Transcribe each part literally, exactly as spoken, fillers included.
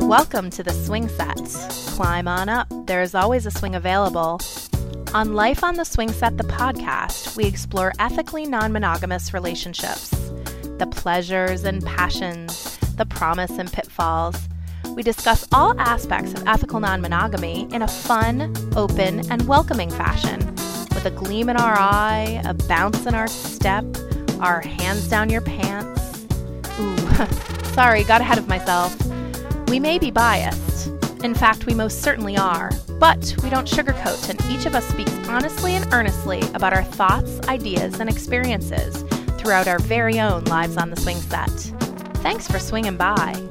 Welcome to the Swing Set. Climb on up. There is always a swing available. On Life on the Swing Set, the podcast, we explore ethically non-monogamous relationships, the pleasures and passions, the promise and pitfalls. We discuss all aspects of ethical non-monogamy in a fun, open, and welcoming fashion, with a gleam in our eye, a bounce in our step, our hands down your pants. Ooh, sorry, got ahead of myself. We may be biased. In fact, we most certainly are. But we don't sugarcoat, and each of us speaks honestly and earnestly about our thoughts, ideas, and experiences throughout our very own lives on the swing set. Thanks for swinging by.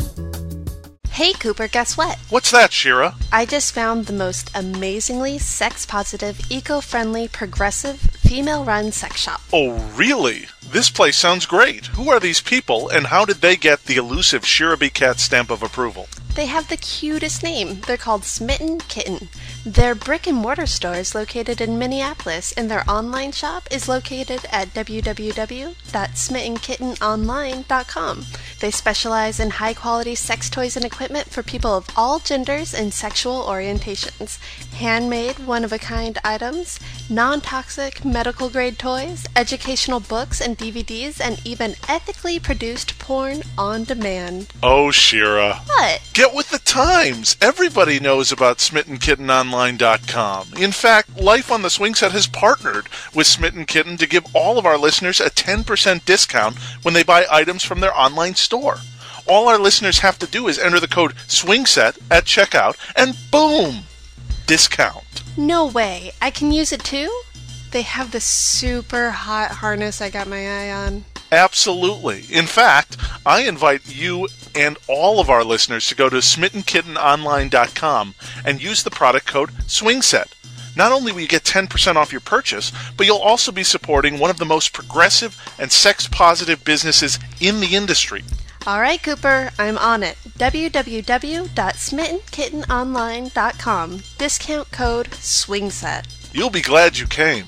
Hey Cooper, guess what? What's that, Shira? I just found the most amazingly sex-positive, eco-friendly, progressive, female-run sex shop. Oh, really? This place sounds great. Who are these people, and how did they get the elusive Shira B. Cat stamp of approval? They have the cutest name. They're called Smitten Kitten. Their brick-and-mortar store is located in Minneapolis, and their online shop is located at w w w dot smitten kitten online dot com. They specialize in high-quality sex toys and equipment for people of all genders and sexual orientations. Handmade, one-of-a-kind items, non-toxic medical-grade toys, educational books and D V Ds, and even ethically produced porn on demand. Oh, Shira. What? Get with the times. Everybody knows about smitten kitten online dot com. In fact, Life on the Swing Set has partnered with Smitten Kitten to give all of our listeners a ten percent discount when they buy items from their online store. All our listeners have to do is enter the code SWINGSET at checkout, and boom! Discount. No way. I can use it too? They have the super hot harness I got my eye on. Absolutely. In fact, I invite you and all of our listeners to go to smitten kitten online dot com and use the product code SWINGSET. Not only will you get ten percent off your purchase, but you'll also be supporting one of the most progressive and sex-positive businesses in the industry. All right, Cooper, I'm on it. w w w dot smitten kitten online dot com. Discount code SWINGSET. You'll be glad you came.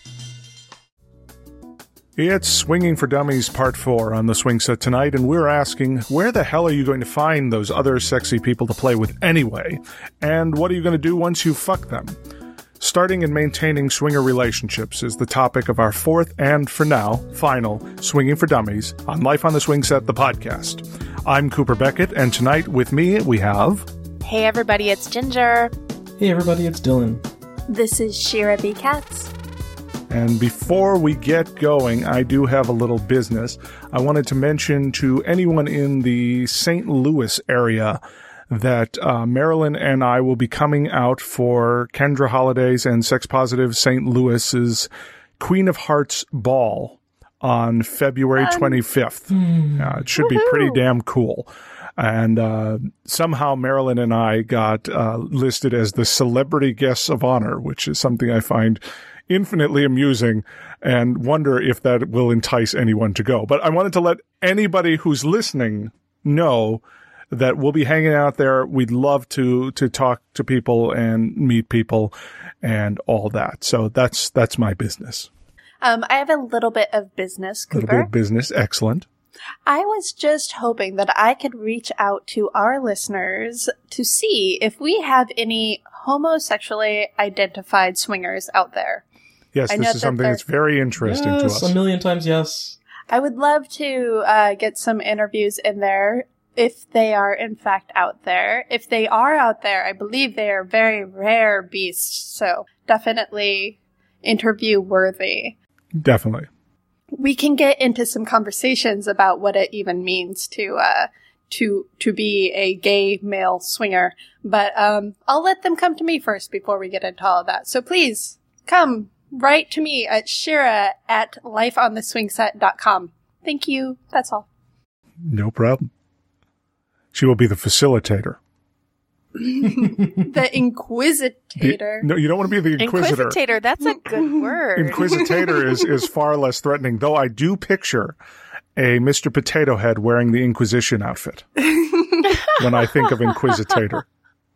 It's Swinging for Dummies Part four on the Swing Set tonight, and we're asking, where the hell are you going to find those other sexy people to play with anyway? And what are you going to do once you fuck them? Starting and maintaining swinger relationships is the topic of our fourth and, for now, final Swinging for Dummies on Life on the Swing Set, the podcast. I'm Cooper Beckett, and tonight with me we have... Hey everybody, it's Ginger. Hey everybody, it's Dylan. This is Shira B. Katz. And before we get going, I do have a little business. I wanted to mention to anyone in the Saint Louis area that uh, Marilyn and I will be coming out for Kendra Holiday's and Sex Positive Saint Louis's Queen of Hearts Ball on February twenty-fifth. Um, uh, it should be pretty damn cool. And uh, somehow Marilyn and I got uh, listed as the celebrity guests of honor, which is something I find infinitely amusing and wonder if that will entice anyone to go. But I wanted to let anybody who's listening know that we'll be hanging out there. We'd love to to talk to people and meet people and all that. So that's that's my business. Um, I have a little bit of business, Cooper. A little bit of business. Excellent. I was just hoping that I could reach out to our listeners to see if we have any homosexually identified swingers out there. Yes, I this is something that's very interesting yes, to us. A million times yes. I would love to uh, get some interviews in there if they are in fact out there. If they are out there, I believe they are very rare beasts, so definitely interview worthy. Definitely. We can get into some conversations about what it even means to uh to to be a gay male swinger, but um I'll let them come to me first before we get into all of that. So please come write to me at Shira at life on the swing set dot com. Thank you. That's all. No problem. She will be the facilitator. The inquisitor. The, no, you don't want to be the inquisitor. Inquisitor, that's a good word. Inquisitor is, is far less threatening, though I do picture a Mister Potato Head wearing the Inquisition outfit when I think of Inquisitor.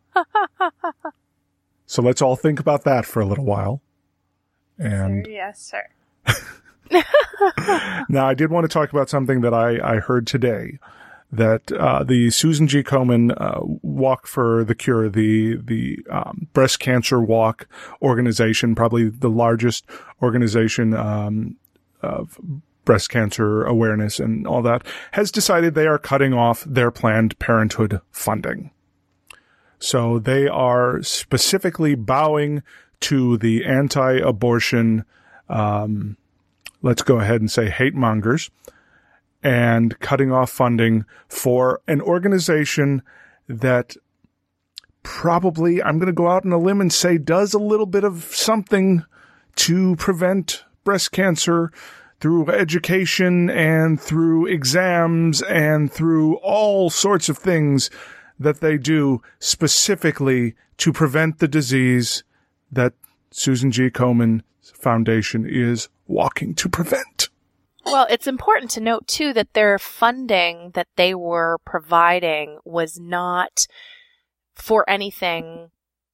So let's all think about that for a little while. And Sir, yes, sir. Now, I did want to talk about something that I, I heard today. that uh, the Susan G. Komen uh, Walk for the Cure, the the um, breast cancer walk organization, probably the largest organization um, of breast cancer awareness and all that, has decided they are cutting off their Planned Parenthood funding. So they are specifically bowing to the anti-abortion, um, let's go ahead and say hate mongers, and cutting off funding for an organization that probably, I'm going to go out on a limb and say, does a little bit of something to prevent breast cancer through education and through exams and through all sorts of things that they do specifically to prevent the disease that Susan G. Komen Foundation is walking to prevent. Well, it's important to note, too, that their funding that they were providing was not for anything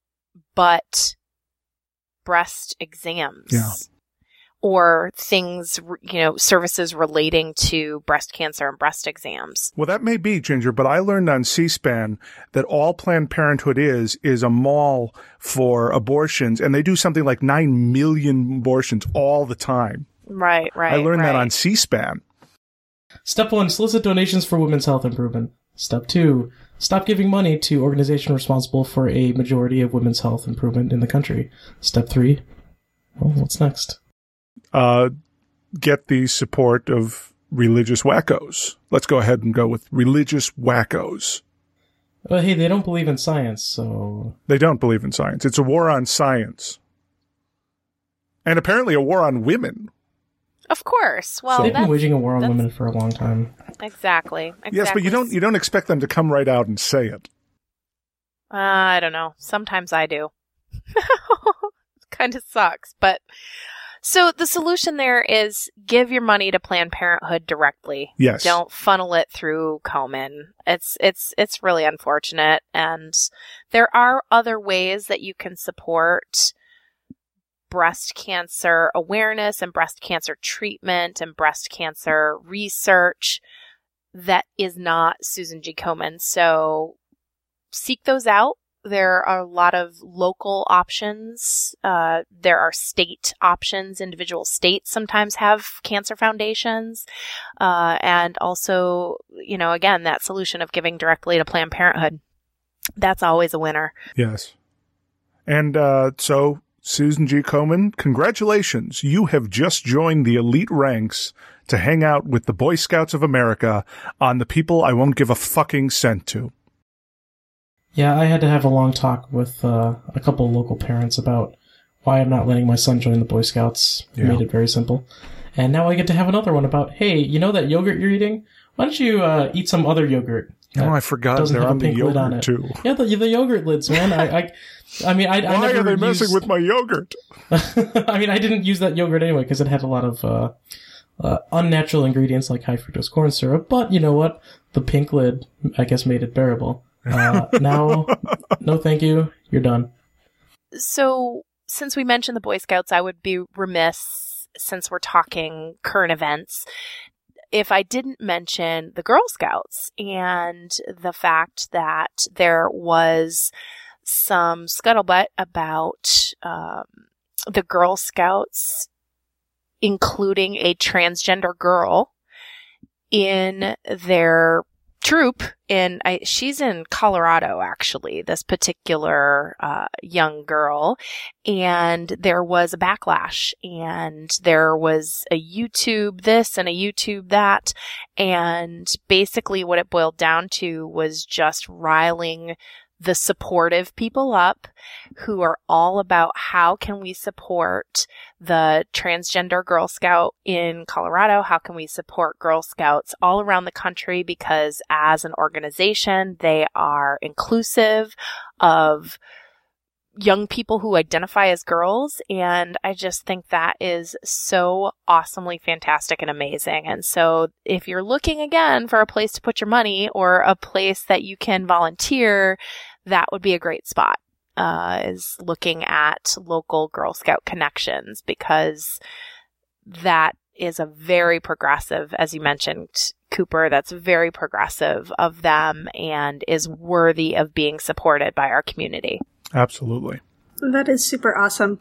but breast exams. Yeah. Or things, you know, services relating to breast cancer and breast exams. Well, that may be, Ginger, but I learned on C-SPAN that all Planned Parenthood is, is a mall for abortions, and they do something like nine million abortions all the time. Right, right. I learned right. that on C-SPAN. Step one, solicit donations for women's health improvement. Step two, stop giving money to organizations responsible for a majority of women's health improvement in the country. Step three, well, what's next? Uh, get the support of religious wackos. Let's go ahead and go with religious wackos. Well, hey, they don't believe in science, so... They don't believe in science. It's a war on science. And apparently a war on women. Of course. Well, So- They've been that's, waging a war on that's- women for a long time. exactly, exactly. Yes, but you don't you don't expect them to come right out and say it. Uh, I don't know. Sometimes I do. It kind of sucks, but... So the solution there is give your money to Planned Parenthood directly. Yes. Don't funnel it through Komen. It's it's it's really unfortunate, and there are other ways that you can support breast cancer awareness and breast cancer treatment and breast cancer research that is not Susan G. Komen. So seek those out. There are a lot of local options. Uh, there are state options. Individual states sometimes have cancer foundations. Uh, and also, you know, again, that solution of giving directly to Planned Parenthood. That's always a winner. Yes. And uh, so, Susan G. Komen, congratulations. You have just joined the elite ranks to hang out with the Boy Scouts of America on the people I won't give a fucking cent to. Yeah, I had to have a long talk with uh, a couple of local parents about why I'm not letting my son join the Boy Scouts. I Yeah. made it very simple. And now I get to have another one about, hey, you know that yogurt you're eating? Why don't you uh, eat some other yogurt? Oh, I forgot doesn't they're have a on the pink lid on yogurt, it. too. Yeah, the, the yogurt lids, man. I, I, I mean, I, I Why never are they messing used- with my yogurt? I mean, I didn't use that yogurt anyway because it had a lot of uh, uh, unnatural ingredients like high fructose corn syrup. But you know what? The pink lid, I guess, made it bearable. Uh, now, no thank you. You're done. So, since we mentioned the Boy Scouts, I would be remiss, since we're talking current events, if I didn't mention the Girl Scouts and the fact that there was some scuttlebutt about um, the Girl Scouts including a transgender girl in their troop. In I, she's in Colorado, actually, this particular uh, young girl, and there was a backlash, and there was a YouTube this and a YouTube that, and basically what it boiled down to was just riling the supportive people up who are all about how can we support the transgender Girl Scout in Colorado? How can we support Girl Scouts all around the country? Because as an organization, they are inclusive of young people who identify as girls. And I just think that is so awesomely fantastic and amazing. And so if you're looking again for a place to put your money or a place that you can volunteer, that would be a great spot, uh, is looking at local Girl Scout connections, because that is a very progressive, as you mentioned, Cooper that's very progressive of them and is worthy of being supported by our community. Absolutely. That is super awesome.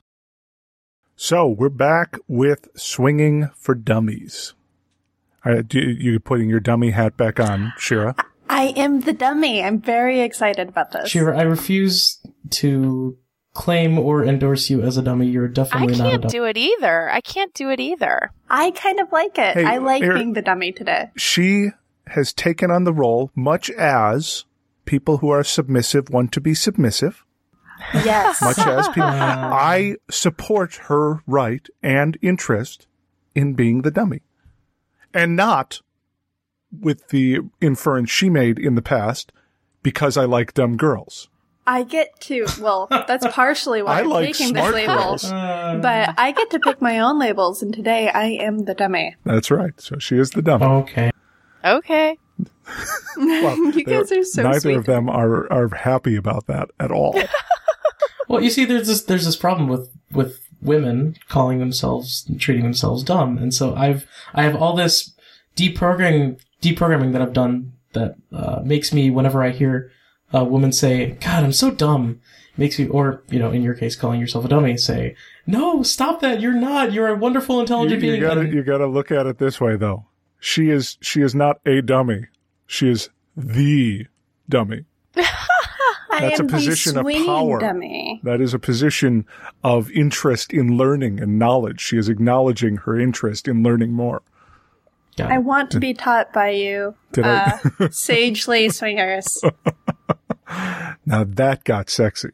So we're back with Swinging for Dummies. Uh, do, you putting your dummy hat back on, Shira? I am the dummy. I'm very excited about this. Shira, I refuse to claim or endorse you as a dummy. You're I definitely not a can't dummy. do it either. I can't do it either. I kind of like it. Hey, I like Eric- being the dummy today. She has taken on the role much as people who are submissive want to be submissive. Yes. Much as people. I support her right and interest in being the dummy. And not with the inference she made in the past, because I like dumb girls. I get to, well, that's partially why I I'm like taking this smart label. girls. Uh, But I get to pick my own labels, and today I am the dummy. That's right. So she is the dummy. okay. Okay. Well, You guys they're- are so neither sweet. of them are, are happy about that at all. Well, you see, there's this there's this problem with with women calling themselves treating themselves dumb, and so I've I have all this deprogramming deprogramming that I've done that uh, makes me, whenever I hear a woman say, "God, I'm so dumb," makes me, or you know, in your case, calling yourself a dummy, say, "No, stop that! You're not. You're a wonderful, you, intelligent you being." gotta And- you gotta look at it this way, though. She is she is not a dummy. She is the dummy. I That's a am position the of swinging power. dummy. That is a position of interest in learning and knowledge. She is acknowledging her interest in learning more. Got I it. want to be taught by you, Did I- uh, sage lay swingers. Now that got sexy.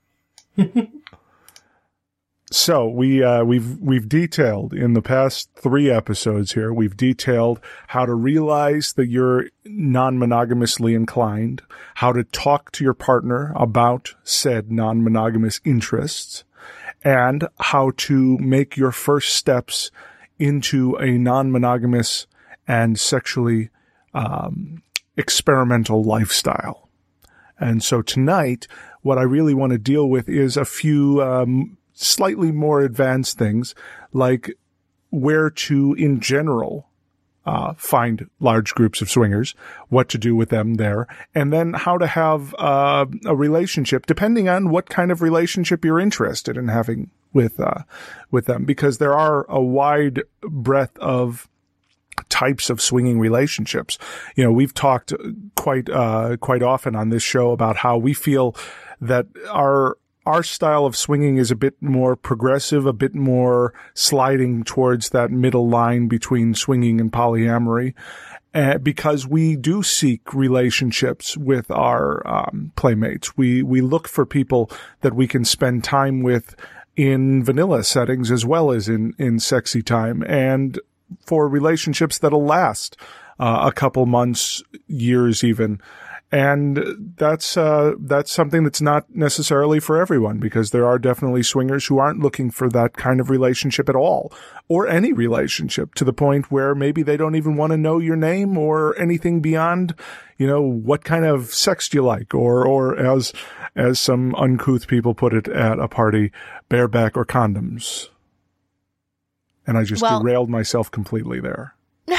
So we uh, we've we've detailed in the past three episodes here. We've detailed how to realize that you're non-monogamously inclined, how to talk to your partner about said non-monogamous interests, and how to make your first steps into a non-monogamous and sexually um, experimental lifestyle. And so tonight, what I really want to deal with is a few um, slightly more advanced things, like where to, in general, uh, find large groups of swingers, what to do with them there, and then how to have uh, a relationship, depending on what kind of relationship you're interested in having with uh, with them, because there are a wide breadth of types of swinging relationships. You know, we've talked quite uh, quite often on this show about how we feel that our our style of swinging is a bit more progressive, a bit more sliding towards that middle line between swinging and polyamory, uh, because we do seek relationships with our um, playmates. We we look for people that we can spend time with in vanilla settings as well as in in sexy time, and for relationships that'll last uh, a couple months, years even. And that's, uh, that's something that's not necessarily for everyone, because there are definitely swingers who aren't looking for that kind of relationship at all, or any relationship, to the point where maybe they don't even want to know your name or anything beyond, you know, what kind of sex do you like? Or, or as, as some uncouth people put it at a party, bareback or condoms. And I just Well- derailed myself completely there.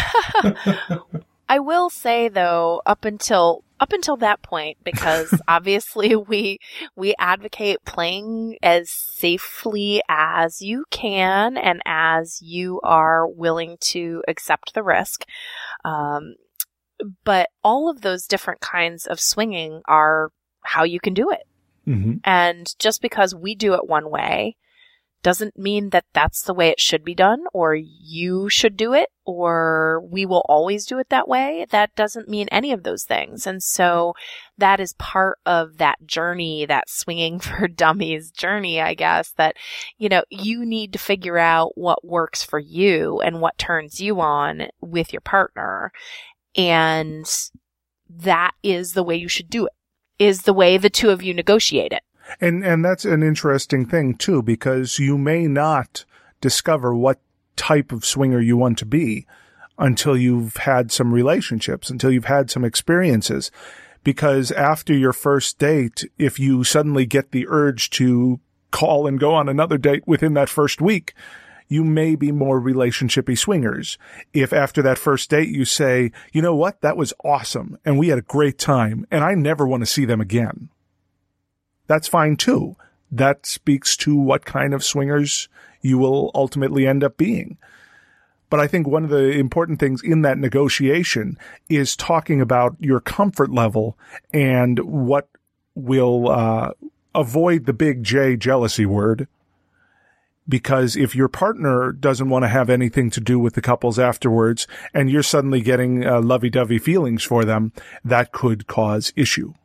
I will say though, up until up until that point, because obviously we we advocate playing as safely as you can and as you are willing to accept the risk. Um, but all of those different kinds of swinging are how you can do it. Mm-hmm. And just because we do it one way doesn't mean that that's the way it should be done, or you should do it, or we will always do it that way. That doesn't mean any of those things. And so that is part of that journey, that swinging for dummies journey, I guess, that, you know, you need to figure out what works for you and what turns you on with your partner. And that is the way you should do it, is the way the two of you negotiate it. And and that's an interesting thing too, because you may not discover what type of swinger you want to be until you've had some relationships, until you've had some experiences. Because after your first date, if you suddenly get the urge to call and go on another date within that first week, you may be more relationshipy swingers. If after that first date you say, you know what, that was awesome, and we had a great time, and I never want to see them again, that's fine too. That speaks to what kind of swingers you will ultimately end up being. But I think one of the important things in that negotiation is talking about your comfort level and what will uh, avoid the big J jealousy word. Because if your partner doesn't want to have anything to do with the couples afterwards and you're suddenly getting uh, lovey-dovey feelings for them, that could cause issue.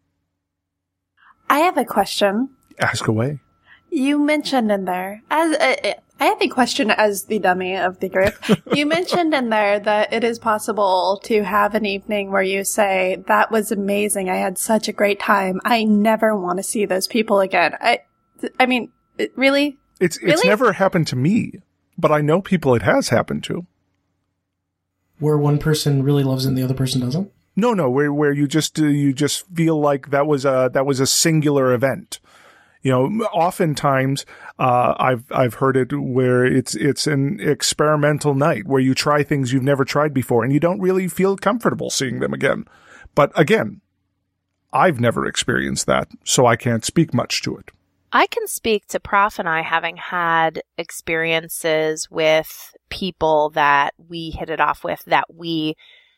I have a question. Ask away. You mentioned in there, as uh, I have a question as the dummy of the group. You mentioned in there that it is possible to have an evening where you say, that was amazing. I had such a great time. I never want to see those people again. I, I mean, it, really? It's, really? It's never happened to me, but I know people it has happened to. Where one person really loves it and the other person doesn't? No, no, where, where you just, uh, you just feel like that was a, that was a singular event. You know, oftentimes, uh, I've, I've heard it where it's, it's an experimental night where you try things you've never tried before and you don't really feel comfortable seeing them again. But again, I've never experienced that, so I can't speak much to it. I can speak to Prof and I having had experiences with people that we hit it off with that we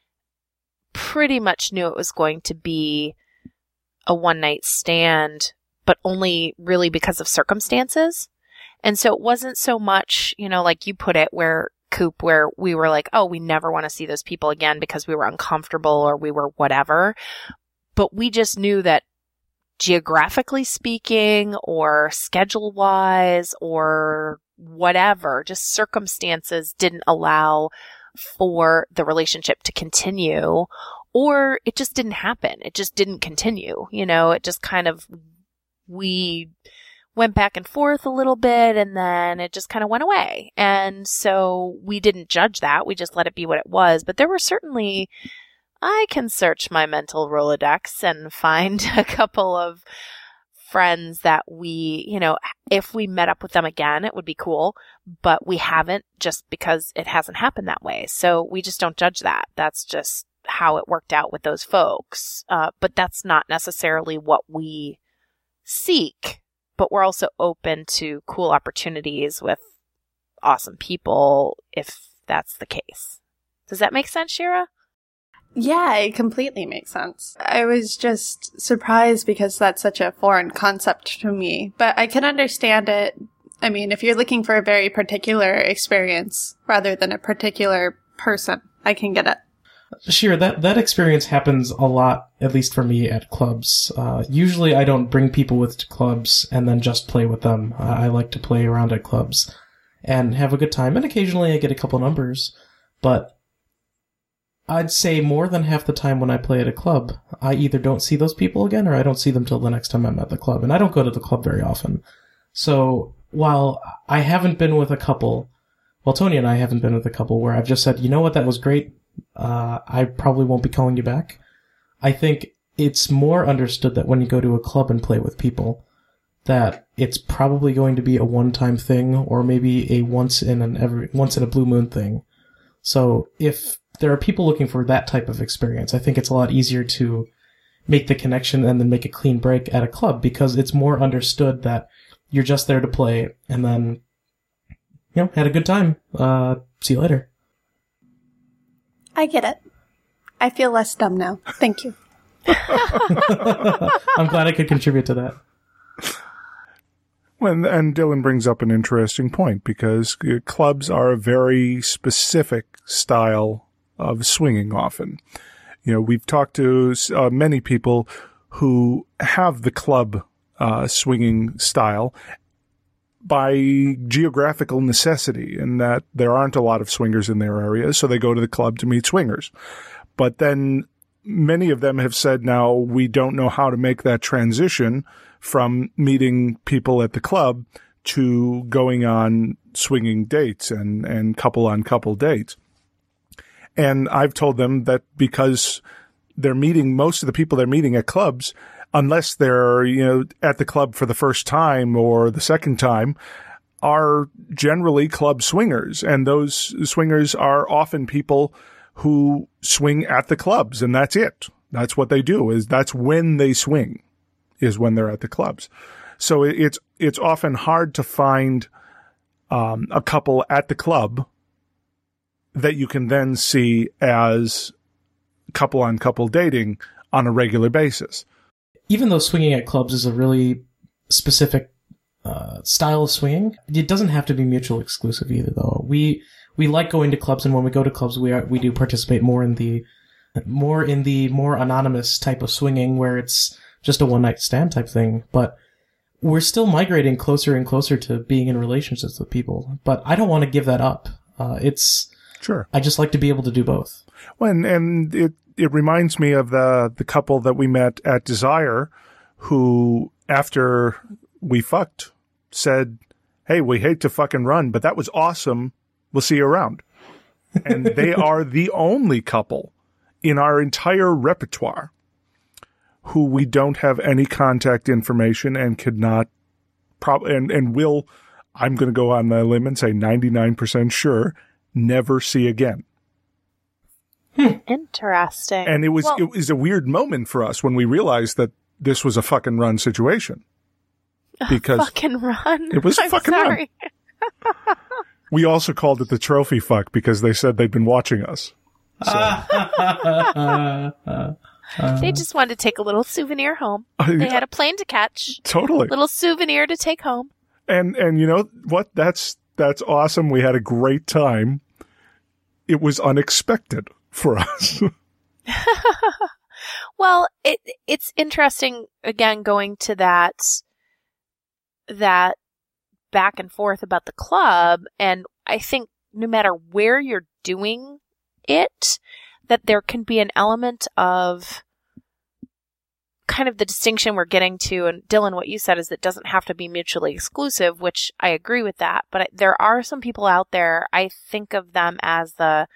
pretty much knew it was going to be a one-night stand, but only really because of circumstances. And so it wasn't so much, you know, like you put it, where Coop, where we were like, oh, we never want to see those people again because we were uncomfortable or we were whatever. But we just knew that geographically speaking or schedule-wise or whatever, just circumstances didn't allow for the relationship to continue, or it just didn't happen. It just didn't continue. You know, it just kind of, we went back and forth a little bit and then it just kind of went away. And so we didn't judge that. We just let it be what it was. But there were certainly, I can search my mental Rolodex and find a couple of friends that we, you know, if we met up with them again, it would be cool, but we haven't just because it hasn't happened that way. So we just don't judge that. That's just how it worked out with those folks. Uh, but that's not necessarily what we seek, but we're also open to cool opportunities with awesome people if that's the case. Does that make sense, Shira? Yeah, it completely makes sense. I was just surprised because that's such a foreign concept to me, but I can understand it. I mean, if you're looking for a very particular experience rather than a particular person, I can get it. Sure, that, that experience happens a lot, at least for me, at clubs. Uh, usually I don't bring people with to clubs and then just play with them. Uh, I like to play around at clubs and have a good time, and occasionally I get a couple numbers, but I'd say more than half the time when I play at a club, I either don't see those people again or I don't see them till the next time I'm at the club. And I don't go to the club very often. So while I haven't been with a couple, well, Tony and I haven't been with a couple where I've just said, you know what, that was great. Uh, I probably won't be calling you back. I think it's more understood that when you go to a club and play with people, that it's probably going to be a one-time thing or maybe a once in an every, once in a blue moon thing. So if there are people looking for that type of experience, I think it's a lot easier to make the connection and then make a clean break at a club because it's more understood that you're just there to play and then, you know, had a good time. Uh, see you later. I get it. I feel less dumb now. Thank you. I'm glad I could contribute to that. Well, and Dylan brings up an interesting point because clubs are a very specific style of swinging often. You know, we've talked to uh, many people who have the club uh, swinging style by geographical necessity, in that there aren't a lot of swingers in their area, so they go to the club to meet swingers. But then many of them have said now we don't know how to make that transition from meeting people at the club to going on swinging dates and, and couple-on-couple dates. And I've told them that because they're meeting, most of the people they're meeting at clubs, unless they're, you know, at the club for the first time or the second time, are generally club swingers, and those swingers are often people who swing at the clubs, and that's it. That's what they do, is that's when they swing, is when they're at the clubs. So it's it's often hard to find um, a couple at the club that you can then see as couple-on-couple dating on a regular basis. Even though swinging at clubs is a really specific uh, style of swinging, it doesn't have to be mutually exclusive either, though. We we like going to clubs, and when we go to clubs, we are we do participate more in the more in the more anonymous type of swinging, where it's just a one-night stand type thing. But we're still migrating closer and closer to being in relationships with people. But I don't want to give that up. Uh, it's Sure. I just like to be able to do both. Well, and, and it, it reminds me of the, the couple that we met at Desire who, after we fucked, said, hey, we hate to fucking run, but that was awesome. We'll see you around. And they are the only couple in our entire repertoire who we don't have any contact information and could not prob- and, and will, I'm going to go on a limb and say ninety-nine percent sure, never see again. Interesting. And it was Well, it was a weird moment for us when we realized that this was a fucking run situation. Because fucking run. It was a I'm fucking run. sorry. We also called it the trophy fuck because they said they'd been watching us. So. They just wanted to take a little souvenir home. Uh, They yeah. had a plane to catch. Totally. Little souvenir to take home. And and you know what? That's that's awesome. We had a great time. It was unexpected for us. Well, it it's interesting again going to that that back and forth about the club, and I think no matter where you're doing it, that there can be an element of kind of the distinction we're getting to, and Dylan, what you said is it doesn't have to be mutually exclusive, which I agree with that, but there are some people out there, I think of them as the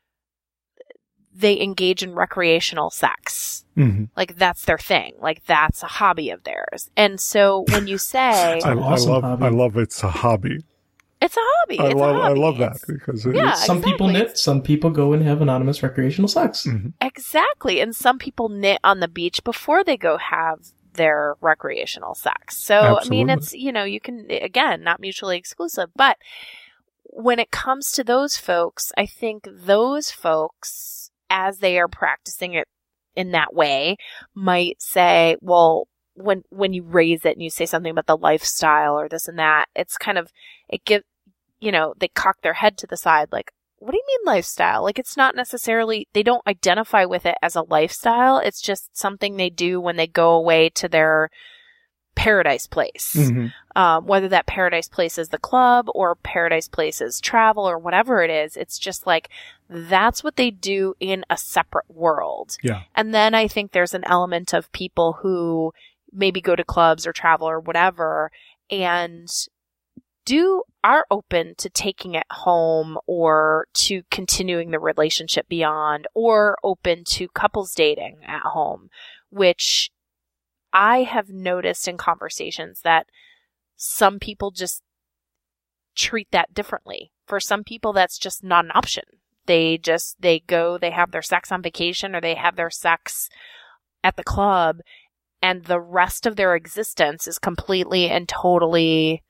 they engage in recreational sex. Mm-hmm. Like that's their thing. Like that's a hobby of theirs. And so when you say I, awesome I love hobby. I love it's a hobby. it's a hobby, I it's love a hobby. I love that It's- because it, Yeah. Some people exactly. knit, some people go and have anonymous recreational sex. Mhm. Exactly. And some people knit on the beach before they go have their recreational sex. So, I mean, Absolutely. it's, you know, you can, again, not mutually exclusive. But when it comes to those folks, I think those folks, as they are practicing it in that way, might say, well, when, when you raise it and you say something about the lifestyle or this and that, it's kind of, it give, you know, they cock their head to the side like, what do you mean lifestyle? Like, it's not necessarily, they don't identify with it as a lifestyle. It's just something they do when they go away to their paradise place. Mhm. Um, whether that paradise place is the club or paradise place is travel or whatever it is. It's just like, that's what they do in a separate world. Yeah. And then I think there's an element of people who maybe go to clubs or travel or whatever and do are open to taking it home or to continuing the relationship beyond or open to couples dating at home, which I have noticed in conversations that some people just treat that differently. For some people, that's just not an option. They just, they go, they have their sex on vacation or they have their sex at the club and the rest of their existence is completely and totally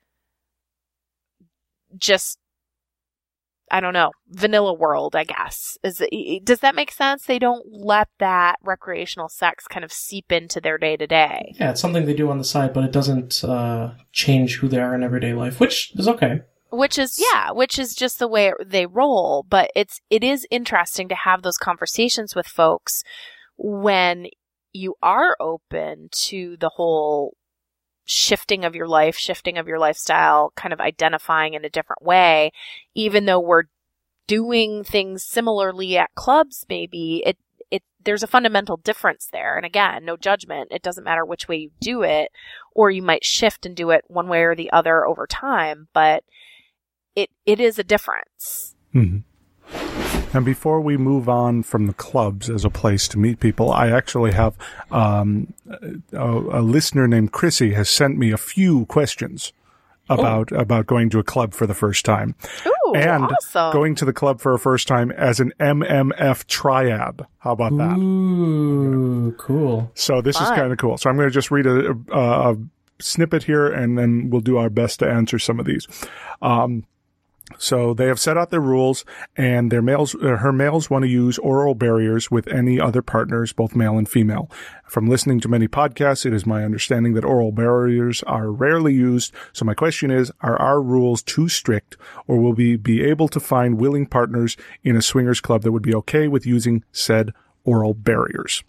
just, I don't know, vanilla world, I guess. Is it, does that make sense? They don't let that recreational sex kind of seep into their day to day. Yeah, it's something they do on the side, but it doesn't uh, change who they are in everyday life, which is okay. Which is, yeah, which is just the way they roll. But it's, it is interesting to have those conversations with folks when you are open to the whole shifting of your life, shifting of your lifestyle, kind of identifying in a different way, even though we're doing things similarly at clubs, maybe it, it, there's a fundamental difference there. And again, no judgment. It doesn't matter which way you do it, or you might shift and do it one way or the other over time, but it, it is a difference. Mhm. And before we move on from the clubs as a place to meet people, I actually have um, a, a listener named Chrissy has sent me a few questions about oh. about going to a club for the first time. Ooh, and awesome. going to the club for a first time as an M M F triad. How about that? Ooh, cool. So this Fun. is kind of cool. So I'm going to just read a, a, a snippet here, and then we'll do our best to answer some of these. Um, So they have set out their rules, and their males, uh, her males want to use oral barriers with any other partners, both male and female. From listening to many podcasts, it is my understanding that oral barriers are rarely used. So my question is, are our rules too strict, or will we be able to find willing partners in a swingers club that would be okay with using said oral barriers?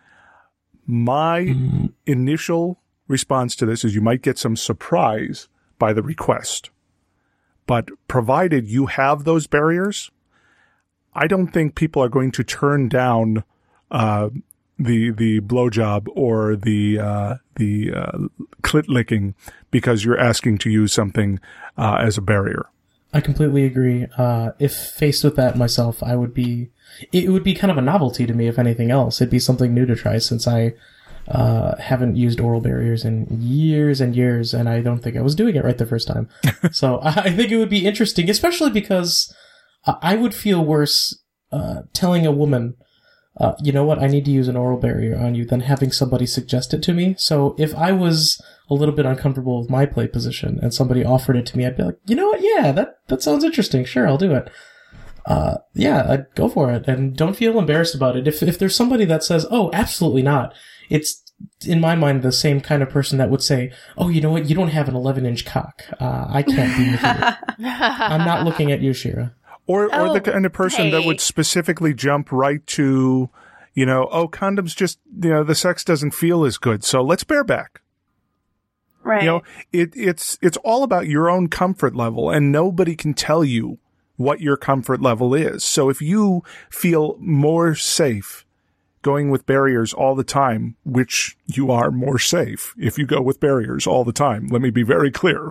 My mm-hmm. initial response to this is you might get some surprise by the request. But provided you have those barriers, I don't think people are going to turn down uh, the the blowjob or the uh, the uh, clit licking because you're asking to use something uh, as a barrier. I completely agree. Uh, if faced with that myself, I would be. It would be kind of a novelty to me, if anything else. It'd be something new to try, since I uh haven't used oral barriers in years and years, and I don't think I was doing it right the first time. So I think it would be interesting, especially because I would feel worse uh telling a woman, uh you know what, I need to use an oral barrier on you, than having somebody suggest it to me. So if I was a little bit uncomfortable with my play position and somebody offered it to me, I'd be like, you know what, yeah, that that sounds interesting, sure, I'll do it. Uh, yeah, I'd go for it, and don't feel embarrassed about it. If if there's somebody that says, oh, absolutely not, it's, in my mind, the same kind of person that would say, oh, you know what, you don't have an eleven inch cock. Uh, I can't be with you. I'm not looking at you, Shira. Or, oh, or the kind of person hey. that would specifically jump right to, you know, oh, condoms just, you know, the sex doesn't feel as good, so let's bareback. Right. You know, it, it's, it's all about your own comfort level, and nobody can tell you what your comfort level is. So if you feel more safe going with barriers all the time, which you are more safe if you go with barriers all the time, let me be very clear,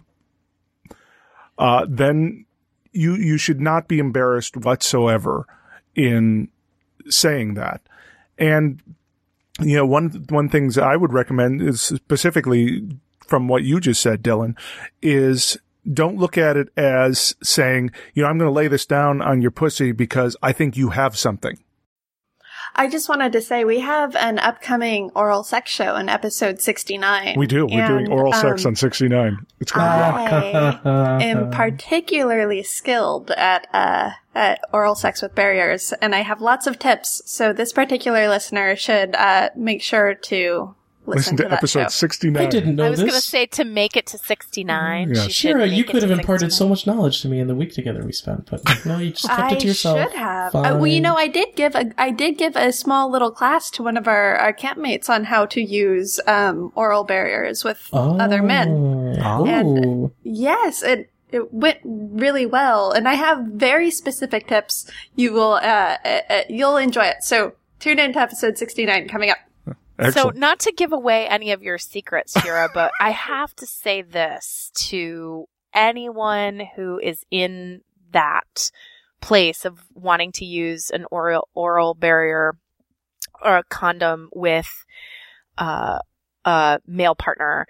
uh, then you, you should not be embarrassed whatsoever in saying that. And, you know, one, one things I would recommend is, specifically from what you just said, Dylan, is don't look at it as saying, you know, I'm going to lay this down on your pussy because I think you have something. I just wanted to say we have an upcoming oral sex show in episode sixty-nine. We do. We're and, doing oral um, sex on sixty-nine. It's going to rock. I am particularly skilled at uh, at oral sex with barriers, and I have lots of tips. So this particular listener should uh, make sure to listen, Listen to, to that episode show. sixty-nine. I didn't know I was this. going to say to make it to sixty-nine. Yeah. She Shira, should you make could it have to imparted so sixty-nine. much knowledge to me in the week together we spent, but no, you just kept I it to yourself. should have. Uh, well, you Fine. know, I did give a I did give a small little class to one of our, our campmates on how to use um, oral barriers with Oh. other men. Oh. And yes, it it went really well, and I have very specific tips. You will uh, uh, uh, you'll enjoy it. So tune in to episode sixty-nine coming up. Excellent. So, not to give away any of your secrets, Shira, but I have to say this to anyone who is in that place of wanting to use an oral oral barrier or a condom with uh, a male partner.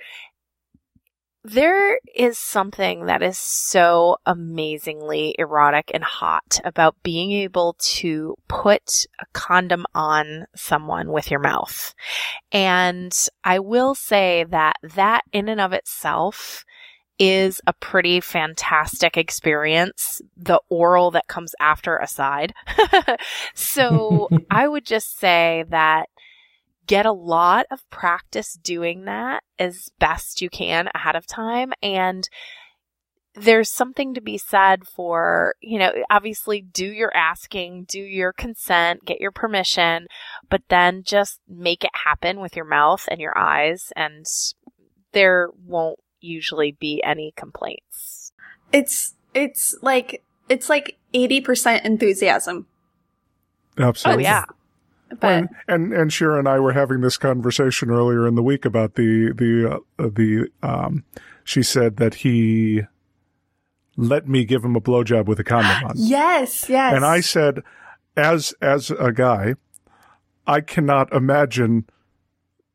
There is something that is so amazingly erotic and hot about being able to put a condom on someone with your mouth. And I will say that that in and of itself is a pretty fantastic experience, the oral that comes after aside. So I would just say that get a lot of practice doing that as best you can ahead of time. And there's something to be said for, you know, obviously do your asking, do your consent, get your permission, but then just make it happen with your mouth and your eyes, and there won't usually be any complaints. It's it's like it's like eighty percent enthusiasm. Absolutely. Oh, yeah. But and, and and Shira and I were having this conversation earlier in the week about the the uh, the um. She said that he let me give him a blowjob with a condom on. yes, yes. And I said, as as a guy, I cannot imagine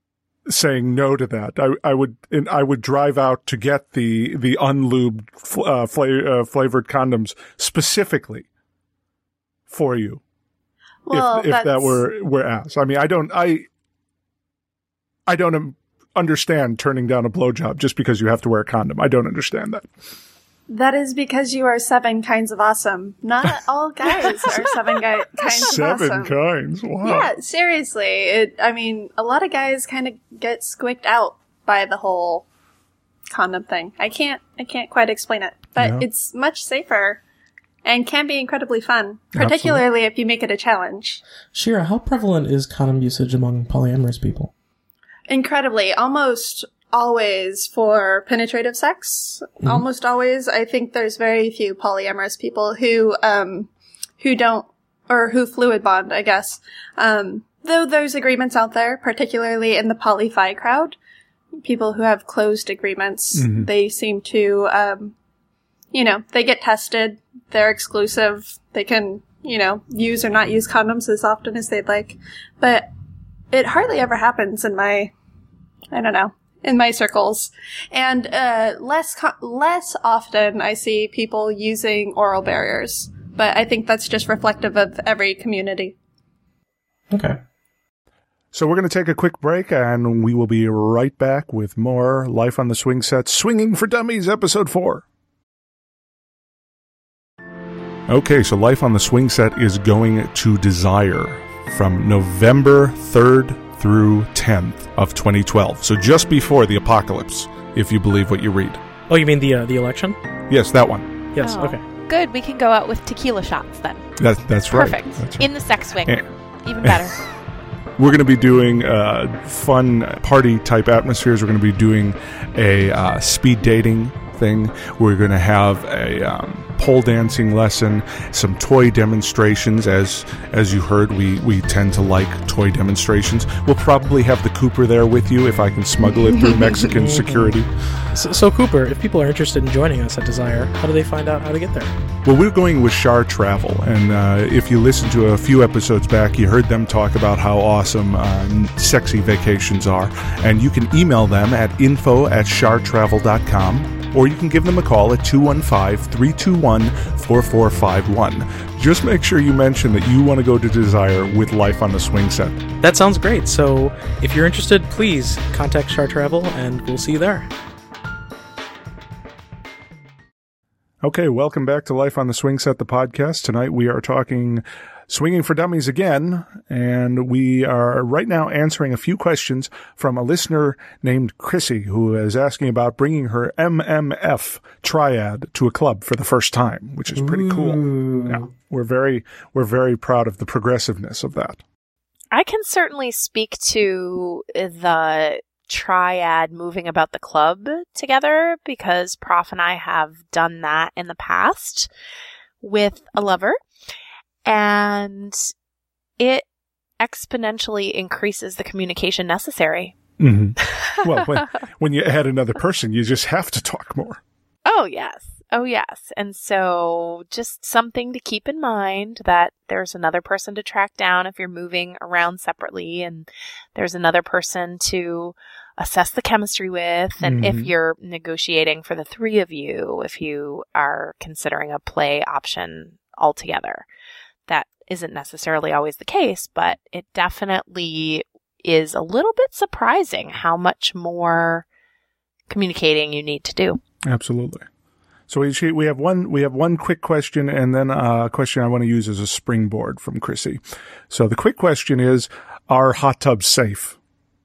saying no to that. I, I would and I would drive out to get the the unlubed uh, fla- uh, flavored condoms specifically for you. Well, if, if that were were asked, I mean, I don't I I don't understand turning down a blowjob just because you have to wear a condom. I don't understand that. That is because you are seven kinds of awesome. Not all guys are seven guy- kinds seven of awesome. Seven kinds. Wow. Yeah, seriously. It. I mean, a lot of guys kind of get squicked out by the whole condom thing. I can't. I can't quite explain it, but Yeah. it's much safer and can be incredibly fun, particularly Absolutely. if you make it a challenge. Shira, how prevalent is condom usage among polyamorous people? Incredibly, almost. Always for penetrative sex. Mm-hmm. Almost always. I think there's very few polyamorous people who, um, who don't, or who fluid bond, I guess. Um, though there's agreements out there, particularly in the poly-fi crowd. People who have closed agreements, mm-hmm. they seem to, um, you know, they get tested. They're exclusive. They can, you know, use or not use condoms as often as they'd like. But it hardly ever happens in my, I don't know, in my circles. And uh, less co- less often I see people using oral barriers. But I think that's just reflective of every community. Okay. So we're going to take a quick break, and we will be right back with more Life on the Swing Set, Swinging for Dummies, Episode four. Okay, so Life on the Swing Set is going to Desire from November third through tenth of twenty twelve. So just before the apocalypse, if you believe what you read. Oh, you mean the uh, the election? Yes, that one. Yes, oh, okay. Good, we can go out with tequila shots then. That, that's right. Perfect. That's right. In the sex swing. And, even better. We're going to be doing uh, fun party-type atmospheres. We're going to be doing a uh, speed dating thing. We're going to have a um, pole dancing lesson, some toy demonstrations. As as you heard, we, we tend to like toy demonstrations. We'll probably have the Cooper there with you if I can smuggle it through Mexican security. So, so Cooper, if people are interested in joining us at Desire, how do they find out how to get there? Well, we're going with Shar Travel, and uh, if you listen to a few episodes back, you heard them talk about how awesome uh, sexy vacations are, and you can email them at info at shar travel dot com. Or you can give them a call at two one five, three two one, four four five one. Just make sure you mention that you want to go to Desire with Life on the Swing Set. That sounds great. So if you're interested, please contact Shar Travel, and we'll see you there. Okay, welcome back to Life on the Swing Set, the podcast. Tonight we are talking Swinging for Dummies again, and we are right now answering a few questions from a listener named Chrissy, who is asking about bringing her M M F triad to a club for the first time, which is pretty cool. Yeah, we're very, we're very proud of the progressiveness of that. I can certainly speak to the triad moving about the club together, because Prof and I have done that in the past with a lover. And it exponentially increases the communication necessary. Mm-hmm. Well, when, when you add another person, you just have to talk more. Oh, yes. Oh, yes. And so just something to keep in mind, that there's another person to track down if you're moving around separately, and there's another person to assess the chemistry with. And mm-hmm. if you're negotiating for the three of you, if you are considering a play option altogether. That isn't necessarily always the case, but it definitely is a little bit surprising how much more communicating you need to do. Absolutely. So we we have one we have one quick question, and then a question I want to use as a springboard from Chrissy. So the quick question is: are hot tubs safe?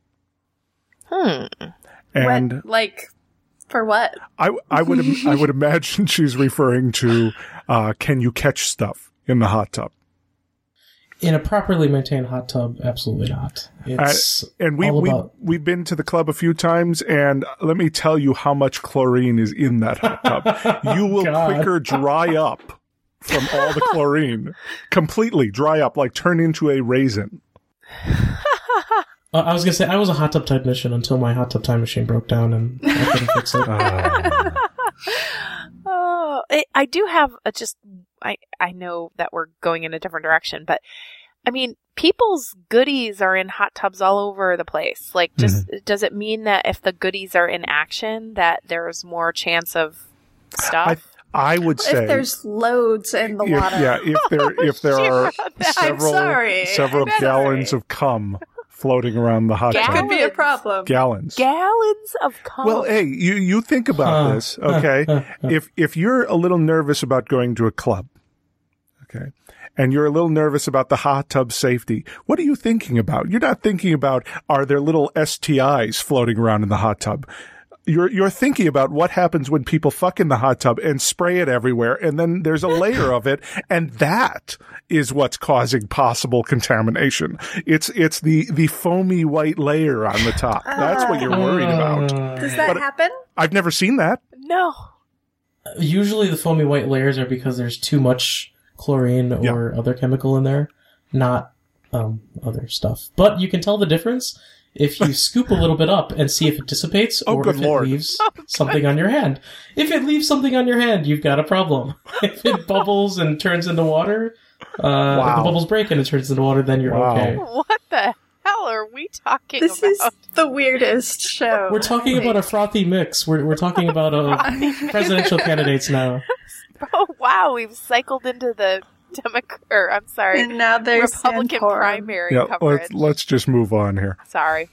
Hmm. And what, like, for what? I I would I would imagine she's referring to uh, can you catch stuff in the hot tub? In a properly maintained hot tub, absolutely not. It's I, and we, all we, about... we've been to the club a few times, and let me tell you how much chlorine is in that hot tub. You will God. quicker dry up from all the chlorine. Completely dry up, like turn into a raisin. uh, I was going to say, I was a hot tub technician until my hot tub time machine broke down, and I couldn't fix it. Uh. Oh, it, I do have a just... I, I know that we're going in a different direction, but I mean, people's goodies are in hot tubs all over the place. Like, just mm-hmm. does it mean that if the goodies are in action, that there's more chance of stuff? I, I would say if there's loads in the if, water. Yeah, if there if there are several sorry. several gallons sorry. of cum floating around the hot that tub. That could be a problem. Gallons. Gallons of cum. Well, hey, you, you think about huh. this, okay? if if you're a little nervous about going to a club, okay, and you're a little nervous about the hot tub safety, what are you thinking about? You're not thinking about, are there little S T Is floating around in the hot tub? You're you're thinking about what happens when people fuck in the hot tub and spray it everywhere, and then there's a layer of it, and that is what's causing possible contamination. It's it's the, the foamy white layer on the top. That's what you're worried about. Does that but happen? I've never seen that. No. Usually the foamy white layers are because there's too much chlorine or yeah. other chemical in there, not um, other stuff. But you can tell the difference if you scoop a little bit up and see if it dissipates oh, or good if Lord. it leaves oh, something on your hand. If it leaves something on your hand, you've got a problem. If it bubbles and turns into water, uh, wow. if the bubbles break and it turns into water, then you're wow. okay. What the hell are we talking this about? This is the weirdest show. We're talking about a frothy mix. We're we're talking about a presidential candidates now. Oh, wow. We've cycled into the Democrat, or I'm sorry, and now there's Republican Santorum. primary yeah, coverage. Let's, let's just move on here. Sorry.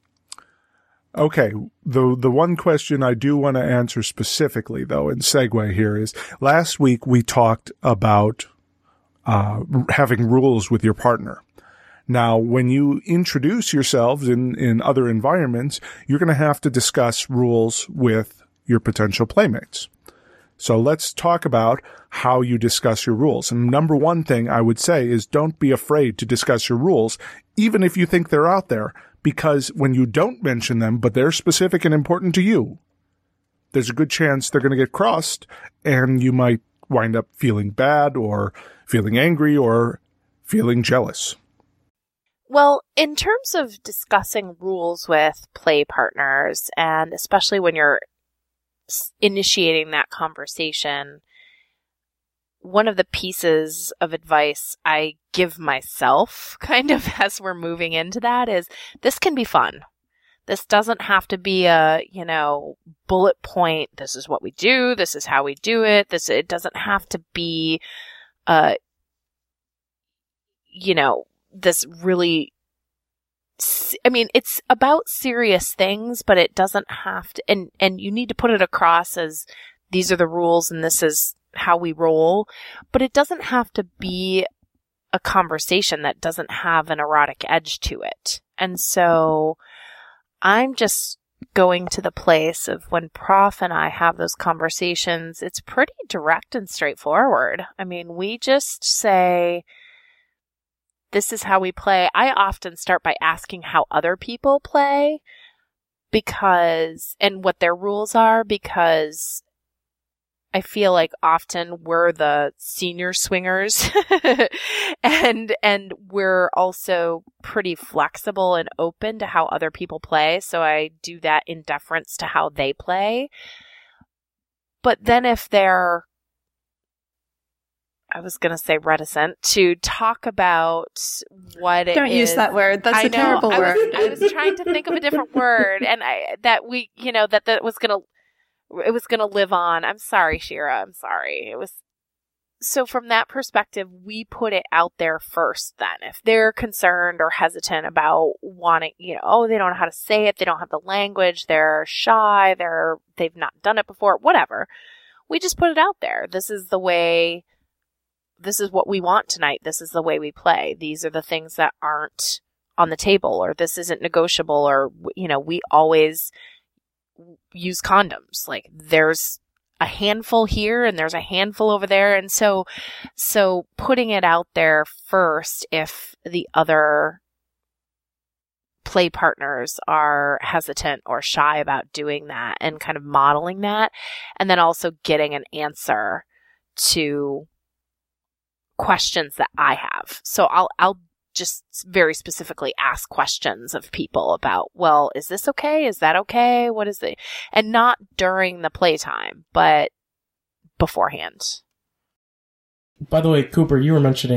Okay, the the one question I do want to answer specifically, though, and segue here is, last week we talked about uh having rules with your partner. Now, when you introduce yourselves in, in other environments, you're going to have to discuss rules with your potential playmates. So let's talk about how you discuss your rules. And number one thing I would say is, don't be afraid to discuss your rules, even if you think they're out there, because when you don't mention them, but they're specific and important to you, there's a good chance they're going to get crossed, and you might wind up feeling bad or feeling angry or feeling jealous. Well, in terms of discussing rules with play partners, and especially when you're initiating that conversation, one of the pieces of advice I give myself kind of as we're moving into that is, this can be fun. This doesn't have to be a, you know, bullet point. This is what we do. This is how we do it. This, it doesn't have to be, uh, you know, this really, I mean, it's about serious things, but it doesn't have to, and, and you need to put it across as, these are the rules and this is how we roll, but it doesn't have to be a conversation that doesn't have an erotic edge to it. And so I'm just going to the place of, when Prof and I have those conversations, it's pretty direct and straightforward. I mean, we just say, this is how we play. I often start by asking how other people play, because, and what their rules are, because I feel like often we're the senior swingers and, and we're also pretty flexible and open to how other people play. So I do that in deference to how they play. But then if they're, I was going to say reticent to talk about what it Don't is. Don't use that word. That's I a know, terrible I word. Was, I was trying to think of a different word, and I, that we, you know, that that was going to, it was going to live on. I'm sorry, Shira. I'm sorry. It was, so from that perspective, we put it out there first then. If they're concerned or hesitant about wanting, you know, oh, they don't know how to say it, they don't have the language, they're shy, they're, they've not done it before, whatever. We just put it out there. This is the way, this is what we want tonight. This is the way we play. These are the things that aren't on the table, or this isn't negotiable, or, you know, we always use condoms. Like, there's a handful here and there's a handful over there. And so, so putting it out there first, if the other play partners are hesitant or shy about doing that, and kind of modeling that, and then also getting an answer to questions that I have. So I'll, I'll just very specifically ask questions of people about, well, is this okay? Is that okay? What is it? And not during the playtime, but beforehand. By the way, Cooper, you were mentioning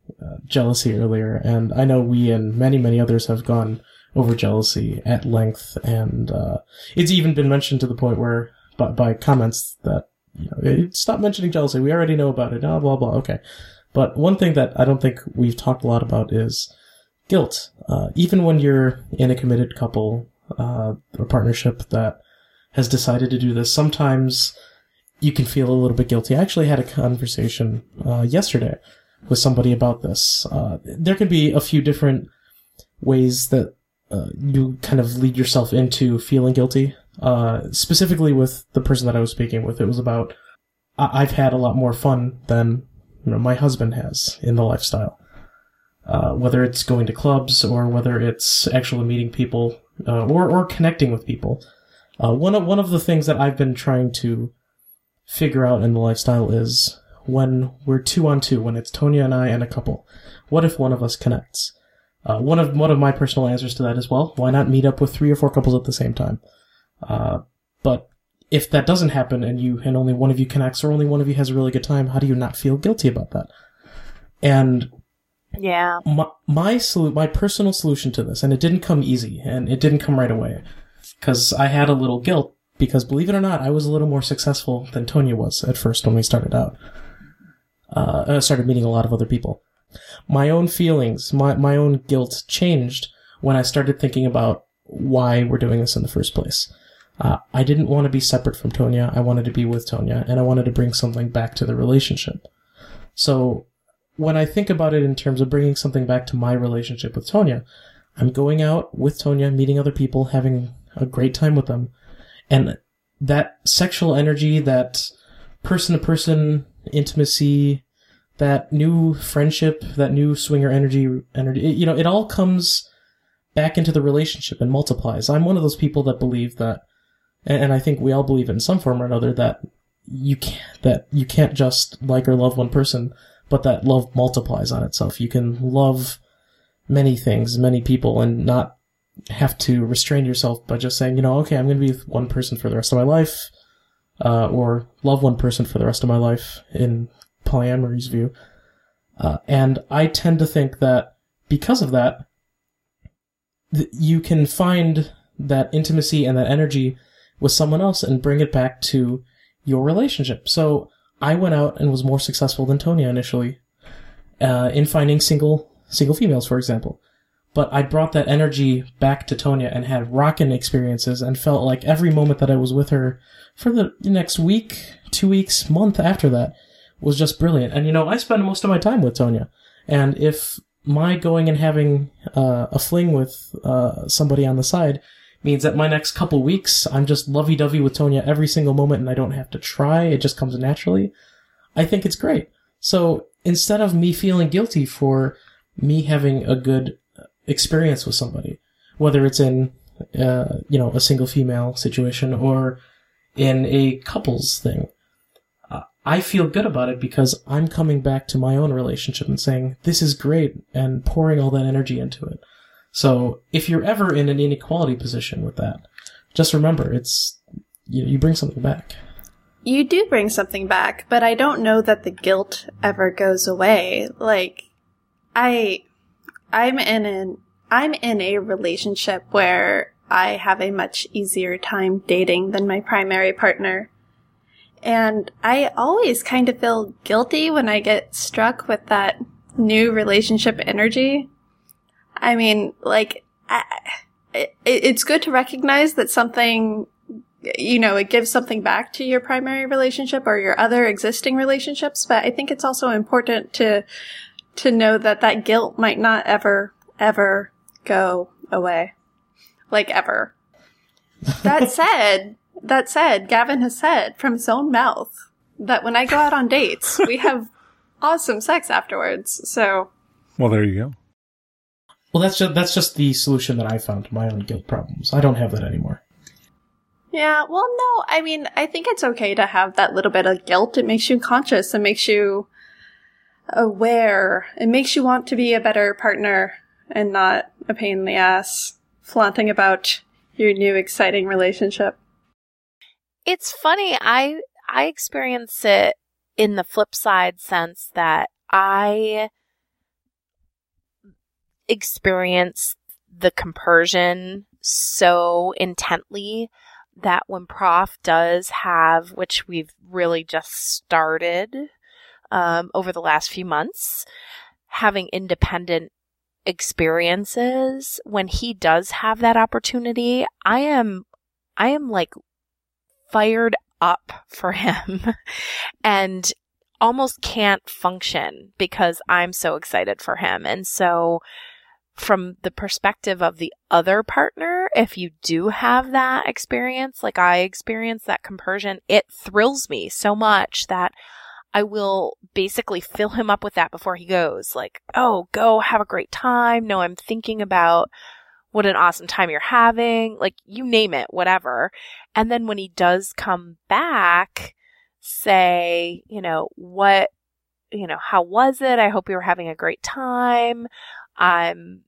uh, jealousy earlier, and I know we and many, many others have gone over jealousy at length, and uh, it's even been mentioned to the point where, by, by comments that, you know, stop mentioning jealousy, we already know about it, blah, blah, blah, okay. But one thing that I don't think we've talked a lot about is guilt. Uh, even when you're in a committed couple uh, or partnership that has decided to do this, sometimes you can feel a little bit guilty. I actually had a conversation uh, yesterday with somebody about this. Uh, there can be a few different ways that uh, you kind of lead yourself into feeling guilty. Uh, specifically with the person that I was speaking with, it was about, I- I've had a lot more fun than, you know, my husband has in the lifestyle. Uh, whether it's going to clubs or whether it's actually meeting people, uh, or, or connecting with people. Uh, one of, one of the things that I've been trying to figure out in the lifestyle is when we're two on two, when it's Tonya and I and a couple, what if one of us connects? Uh, one of, one of my personal answers to that is, well, why not meet up with three or four couples at the same time? Uh, but if that doesn't happen and you, and only one of you connects or only one of you has a really good time, how do you not feel guilty about that? And Yeah. my, my, solu- my personal solution to this, and it didn't come easy and it didn't come right away, because I had a little guilt, because believe it or not, I was a little more successful than Tonya was at first when we started out. Uh, I started meeting a lot of other people. My own feelings, my, my own guilt changed when I started thinking about why we're doing this in the first place. Uh, I didn't want to be separate from Tonya. I wanted to be with Tonya, and I wanted to bring something back to the relationship. So when I think about it in terms of bringing something back to my relationship with Tonya, I'm going out with Tonya, meeting other people, having a great time with them. And that sexual energy, that person-to-person intimacy, that new friendship, that new swinger energy, energy, it, you know, it all comes back into the relationship and multiplies. I'm one of those people that believe that, and I think we all believe it in some form or another, that you can't, that you can't just like or love one person, but that love multiplies on itself. You can love many things, many people, and not have to restrain yourself by just saying, you know, okay, I'm going to be with one person for the rest of my life, uh, or love one person for the rest of my life in polyamory's view. Uh, and I tend to think that because of that, th- you can find that intimacy and that energy with someone else and bring it back to your relationship. So I went out and was more successful than Tonya initially, uh, in finding single, single females, for example. But I brought that energy back to Tonya and had rockin' experiences and felt like every moment that I was with her for the next week, two weeks, month after that was just brilliant. And, you know, I spend most of my time with Tonya. And if my going and having uh, a fling with uh, somebody on the side means that my next couple weeks, I'm just lovey-dovey with Tonya every single moment and I don't have to try, it just comes naturally, I think it's great. So instead of me feeling guilty for me having a good experience with somebody, whether it's in, uh, you know, a single female situation or in a couples thing, uh, I feel good about it because I'm coming back to my own relationship and saying, this is great, and pouring all that energy into it. So if you're ever in an inequality position with that, just remember, it's, you, you bring something back. You do bring something back, but I don't know that the guilt ever goes away. Like, I, I'm in an, I'm in a relationship where I have a much easier time dating than my primary partner. And I always kind of feel guilty when I get struck with that new relationship energy. I mean, like, I, it, it's good to recognize that something, you know, it gives something back to your primary relationship or your other existing relationships, but I think it's also important to, to know that that guilt might not ever, ever go away. Like, ever. That said, that said, Gavin has said from his own mouth that when I go out on dates, we have awesome sex afterwards, so. Well, there you go. Well, that's just, that's just the solution that I found to my own guilt problems. I don't have that anymore. Yeah, well, no, I mean, I think it's okay to have that little bit of guilt. It makes you conscious. It makes you aware. It makes you want to be a better partner and not a pain in the ass, flaunting about your new exciting relationship. It's funny, I I experience it in the flip side sense that I experience the compersion so intently that when Prof does have, which we've really just started um, over the last few months, having independent experiences, when he does have that opportunity, I am, I am like fired up for him and almost can't function because I'm so excited for him. And so from the perspective of the other partner, if you do have that experience, like I experienced that compersion, it thrills me so much that I will basically fill him up with that before he goes. Like, oh, go have a great time. No, I'm thinking about what an awesome time you're having. Like, you name it, whatever. And then when he does come back, say, you know, what, you know, how was it? I hope you were having a great time. I'm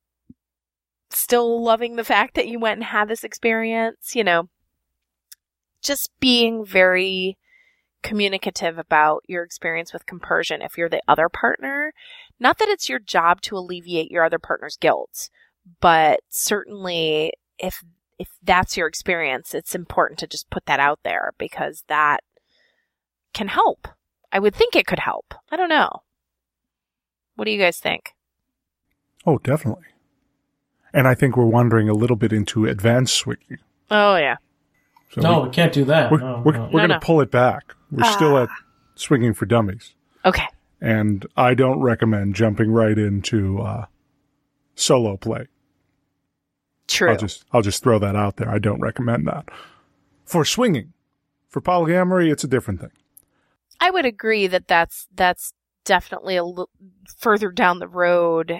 still loving the fact that you went and had this experience, you know, just being very communicative about your experience with compersion if you're the other partner. Not that it's your job to alleviate your other partner's guilt, but certainly if if that's your experience, it's important to just put that out there because that can help. I would think it could help. I don't know. What do you guys think? Oh, definitely. And I think we're wandering a little bit into advanced swinging. Oh, yeah. So no, we, we can't do that. We're, no, we're, no. we're no, going to no. pull it back. We're Ah. still at swinging for dummies. Okay. And I don't recommend jumping right into uh, solo play. True. I'll just I'll just throw that out there. I don't recommend that. For swinging, for polyamory, it's a different thing. I would agree that that's that's definitely a little further down the road,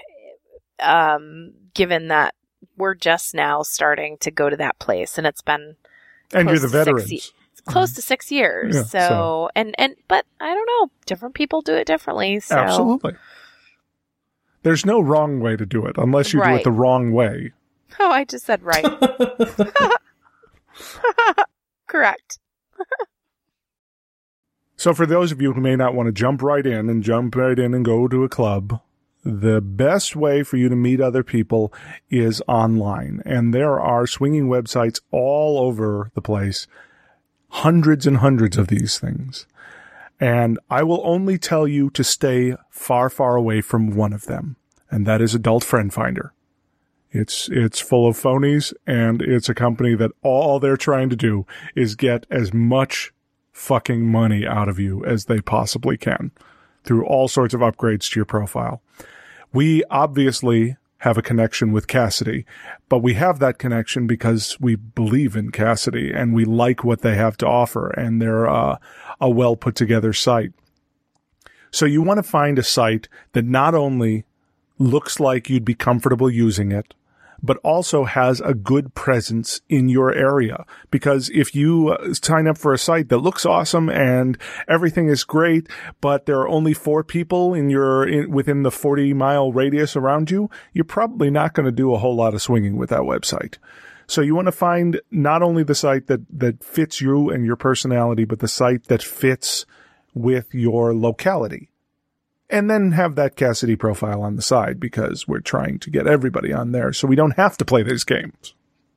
um, given that we're just now starting to go to that place, and it's been And you're close the to veterans. six, ye- close to six years. Yeah, so, so- and and but I don't know, different people do it differently. So Absolutely. There's no wrong way to do it unless you do Right. it the wrong way. Oh, I just said right. Correct. So for those of you who may not want to jump right in and jump right in and go to a club, the best way for you to meet other people is online. And there are swinging websites all over the place, hundreds and hundreds of these things. And I will only tell you to stay far, far away from one of them, and that is Adult Friend Finder. It's it's full of phonies, and it's a company that all they're trying to do is get as much fucking money out of you as they possibly can through all sorts of upgrades to your profile. We obviously have a connection with Cassidy, but we have that connection because we believe in Cassidy and we like what they have to offer, and they're uh, a well put together site. So you want to find a site that not only looks like you'd be comfortable using it, but also has a good presence in your area. Because if you uh, sign up for a site that looks awesome and everything is great, but there are only four people in your in, within the forty mile radius around you, you're probably not going to do a whole lot of swinging with that website. So you want to find not only the site that, that fits you and your personality, but the site that fits with your locality. And then have that Cassidy profile on the side because we're trying to get everybody on there so we don't have to play these games.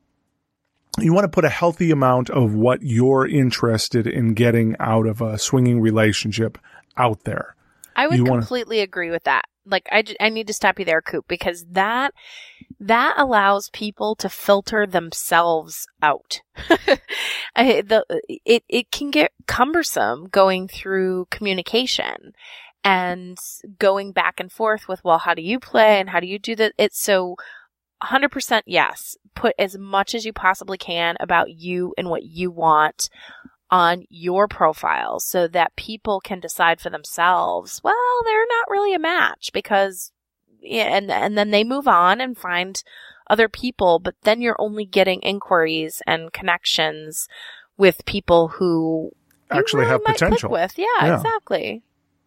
You want to put a healthy amount of what you're interested in getting out of a swinging relationship out there. I would You wanna- completely agree with that. Like, I, j- I need to stop you there, Coop, because that that allows people to filter themselves out. I, the, it, it can get cumbersome going through communication and going back and forth with, well, how do you play and how do you do that? It's so one hundred percent yes. Put as much as you possibly can about you and what you want on your profile so that people can decide for themselves, well, they're not really a match because, yeah, and, and then they move on and find other people, but then you're only getting inquiries and connections with people who you Actually really have might click potential. with. Yeah, Yeah. exactly.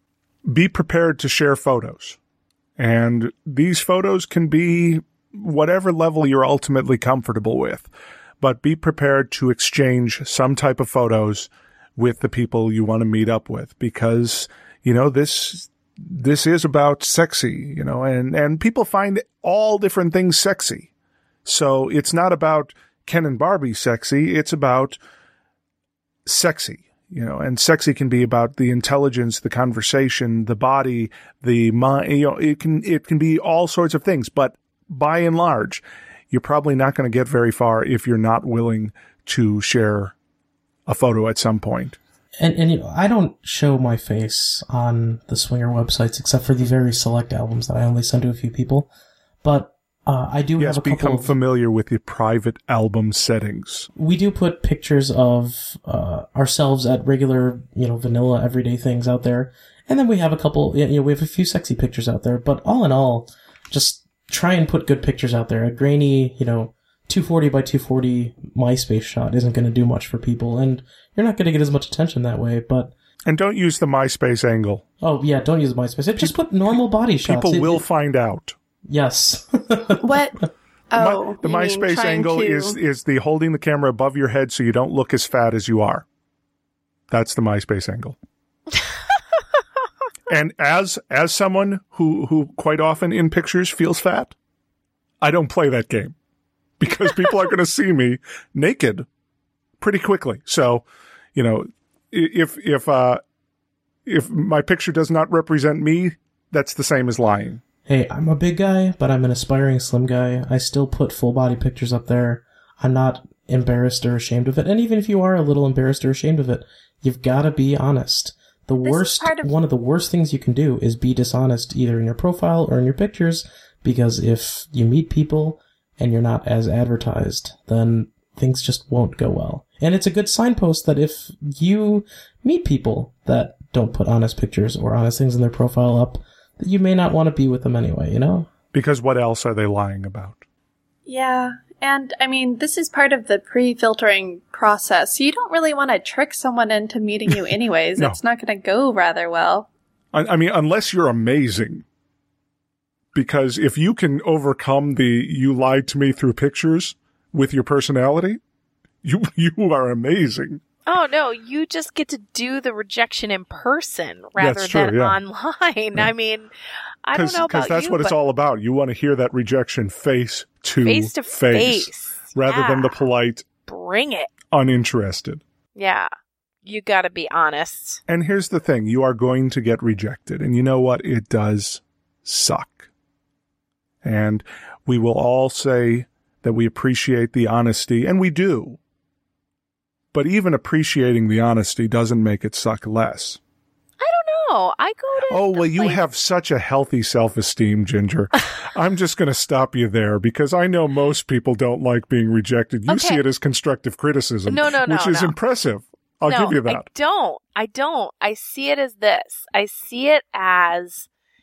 Be prepared to share photos. And these photos can be whatever level you're ultimately comfortable with. But be prepared to exchange some type of photos with the people you want to meet up with because, you know, this this is about sexy, you know, and, and people find all different things sexy. So it's not about Ken and Barbie sexy. It's about sexy, you know, and sexy can be about the intelligence, the conversation, the body, the mind, you know, it can, it can be all sorts of things. But by and large, you're probably not going to get very far if you're not willing to share a photo at some point. And, and you know, I don't show my face on the swinger websites except for the very select albums that I only send to a few people. But uh, I do yes, have a couple become of, familiar with the private album settings. We do put pictures of uh, ourselves at regular, you know, vanilla everyday things out there. And then we have a couple, you know, we have a few sexy pictures out there. But all in all, just try and put good pictures out there. A grainy, you know, two forty by two forty MySpace shot isn't going to do much for people, and you're not going to get as much attention that way, but... And don't use the MySpace angle. Oh, yeah, don't use MySpace. It, just put normal body shots. People it, will it, find out. Yes. What? Oh, the you mean MySpace trying angle to... is, is the holding the camera above your head so you don't look as fat as you are. That's the MySpace angle. And as as someone who, who quite often in pictures feels fat, I don't play that game. Because people are going to see me naked pretty quickly. So, you know, if, if, uh, if my picture does not represent me, that's the same as lying. Hey, I'm a big guy, but I'm an aspiring slim guy. I still put full body pictures up there. I'm not embarrassed or ashamed of it. And even if you are a little embarrassed or ashamed of it, you've got to be honest. The This is worst, part of- one of the worst things you can do is be dishonest either in your profile or in your pictures, because if you meet people and you're not as advertised, then things just won't go well. And it's a good signpost that if you meet people that don't put honest pictures or honest things in their profile up, that you may not want to be with them anyway, you know? Because what else are they lying about? Yeah, and I mean, this is part of the pre-filtering process. You don't really want to trick someone into meeting you anyways. No. It's not going to go rather well. I, I mean, unless you're amazing. Because if you can overcome the you lied to me through pictures with your personality, you you are amazing. Oh, no, you just get to do the rejection in person rather That's true, than yeah. online. Yeah. I mean, I don't know about Because that's you, what it's but all about. You want to hear that rejection face to face to face, face. rather Yeah. than the polite, Bring it. uninterested. Yeah. You got to be honest. And here's the thing. You are going to get rejected. And you know what? It does suck. And we will all say that we appreciate the honesty, and we do. But even appreciating the honesty doesn't make it suck less. I don't know. I go to Oh, the well, you place- have such a healthy self-esteem, Ginger. I'm just going to stop you there because I know most people don't like being rejected. You Okay. see it as constructive criticism, No, no, no, which is no. impressive. I'll no, give you I that. don't. I don't. I see it as this. I see it as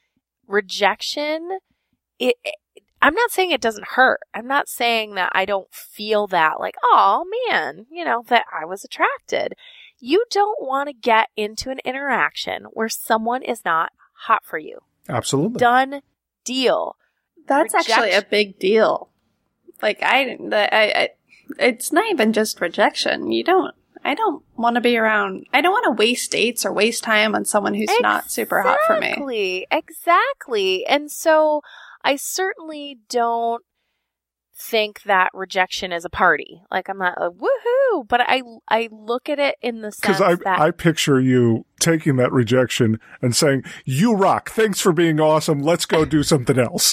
rejection. It, it I'm not saying it doesn't hurt. I'm not saying that I don't feel that, like, oh man, you know, that I was attracted. You don't want to get into an interaction where someone is not hot for you. Absolutely. Done deal. That's Reject- actually a big deal. Like, I, the, I, I, it's not even just rejection. You don't, I don't want to be around, I don't want to waste dates or waste time on someone who's not super hot for me. Exactly. Exactly. And so I certainly don't think that rejection is a party. Like, I'm not like, woohoo, but I, I look at it in the sense Because I, that I picture you taking that rejection and saying, you rock. Thanks for being awesome. Let's go do something else.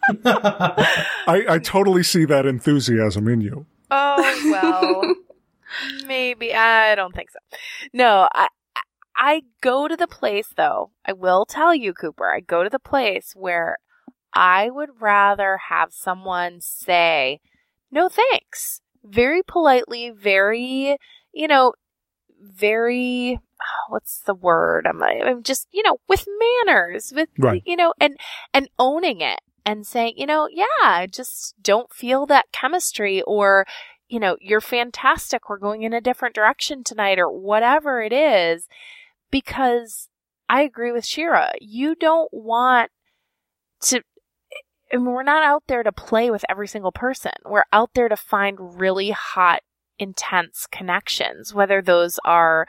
I, I totally see that enthusiasm in you. oh, well, maybe. I don't think so. No, I, I go to the place, though. I will tell you, Cooper, I go to the place where I would rather have someone say, no thanks. Very politely, very, you know, very, what's the word? I'm, I'm just, you know, with manners, with, Right. you know, and, and owning it and saying, you know, yeah, I just don't feel that chemistry, or, you know, you're fantastic. We're going in a different direction tonight, or whatever it is, because I agree with Shira. You don't want to, I mean, we're not out there to play with every single person. We're out there to find really hot, intense connections, whether those are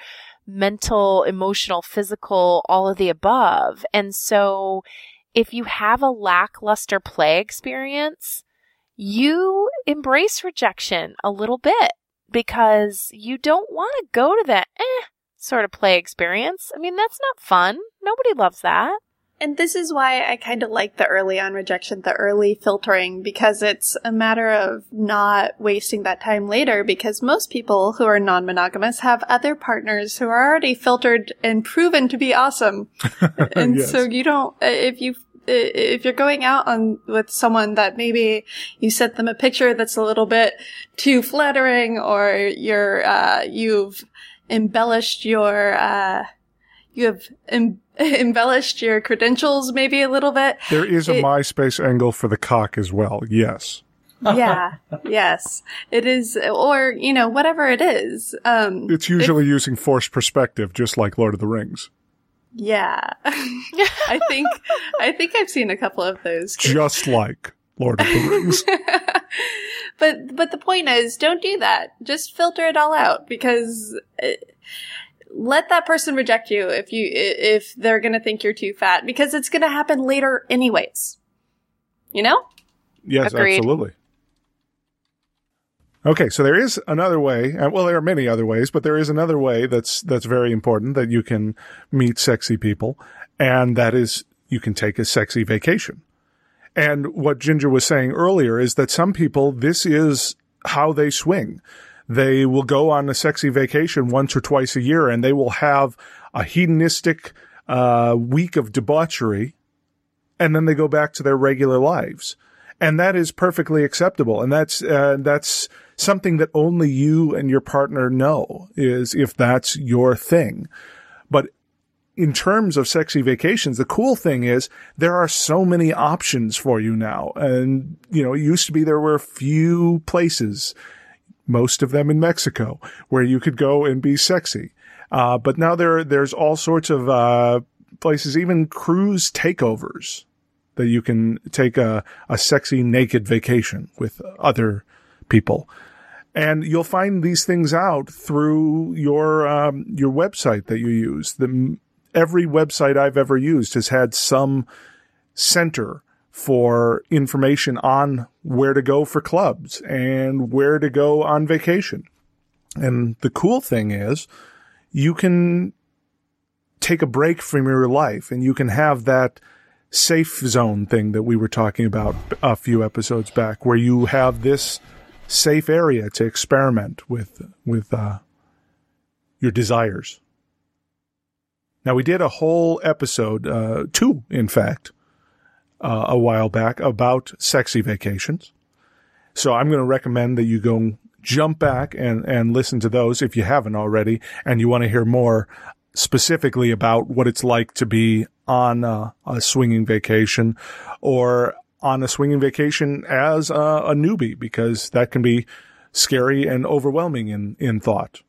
mental, emotional, physical, all of the above. And so if you have a lackluster play experience, you embrace rejection a little bit because you don't want to go to that eh sort of play experience. I mean, that's not fun. Nobody loves that. And this is why I kind of like the early on rejection, the early filtering, because it's a matter of not wasting that time later, because most people who are non-monogamous have other partners who are already filtered and proven to be awesome. And yes. So you don't, if you, if you're going out on with someone that maybe you sent them a picture that's a little bit too flattering, or you're, uh, you've embellished your, uh, you have em- embellished your credentials maybe a little bit. There is a it, MySpace angle for the cock as well, yes. Yeah, yes. It is, or, you know, whatever it is. Um, it's usually it, using forced perspective, just like Lord of the Rings. Yeah. I think, I think I've seen a couple of those. Just like Lord of the Rings. But, but the point is, don't do that. Just filter it all out, because it, let that person reject you if you if they're going to think you're too fat, because it's going to happen later anyways. You know? Yes, Agreed. Absolutely. Okay, so there is another way, and well, there are many other ways, but there is another way that's that's very important that you can meet sexy people, and that is you can take a sexy vacation. And what Ginger was saying earlier is that some people, this is how they swing. They will go on a sexy vacation once or twice a year, and they will have a hedonistic uh, week of debauchery, and then they go back to their regular lives. And that is perfectly acceptable. And that's uh, that's something that only you and your partner know, is if that's your thing. But in terms of sexy vacations, the cool thing is there are so many options for you now. And, you know, it used to be there were a few places, most of them in Mexico, where you could go and be sexy. Uh, but now there, there's all sorts of, uh, places, even cruise takeovers, that you can take a, a sexy naked vacation with other people. And you'll find these things out through your, um, your website that you use. The, every website I've ever used has had some center for information on where to go for clubs and where to go on vacation. And the cool thing is you can take a break from your life, and you can have that safe zone thing that we were talking about a few episodes back, where you have this safe area to experiment with, with, uh, your desires. Now, we did a whole episode, uh, two, in fact, Uh, a while back about sexy vacations. So I'm going to recommend that you go jump back and, and listen to those if you haven't already, and you want to hear more specifically about what it's like to be on a, a swinging vacation, or on a swinging vacation as a, a newbie, because that can be scary and overwhelming in, in thought.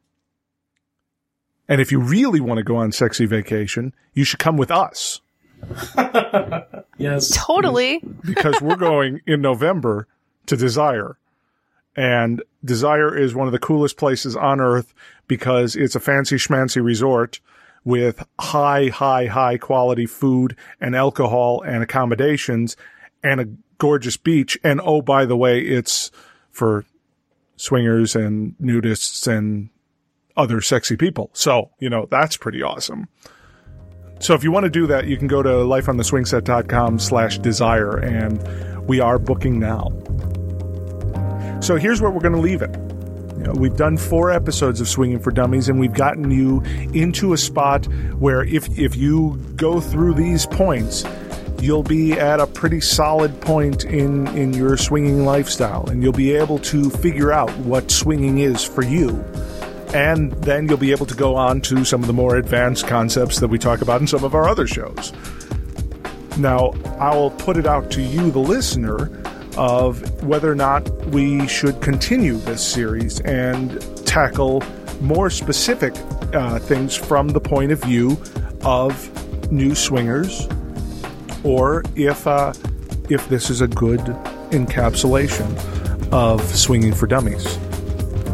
And if you really want to go on sexy vacation, you should come with us. Yes. Totally. Because we're going in November to Desire. And Desire is one of the coolest places on earth, because it's a fancy schmancy resort with high, high, high quality food and alcohol and accommodations and a gorgeous beach. And oh, by the way, it's for swingers and nudists and other sexy people. So, you know, that's pretty awesome. So if you want to do that, you can go to lifeontheswingset.com slash desire, and we are booking now. So here's where we're going to leave it. You know, we've done four episodes of Swinging for Dummies, and we've gotten you into a spot where if if you go through these points, you'll be at a pretty solid point in, in your swinging lifestyle, and you'll be able to figure out what swinging is for you. And then you'll be able to go on to some of the more advanced concepts that we talk about in some of our other shows. Now, I'll put it out to you, the listener, of whether or not we should continue this series and tackle more specific uh, things from the point of view of new swingers, or if uh, if this is a good encapsulation of Swinging for Dummies.